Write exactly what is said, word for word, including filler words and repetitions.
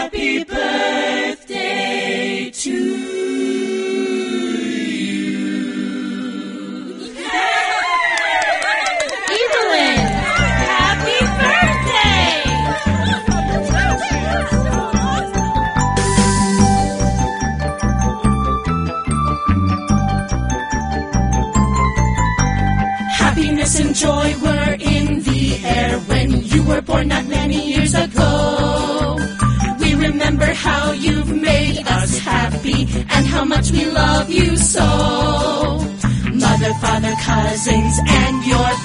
Happy birthday to you. Evelyn, happy birthday! Happiness and joy were in the air when you were born not many years ago. We remember how you've made us happy and how much we love you so. Mother, father, cousins, and your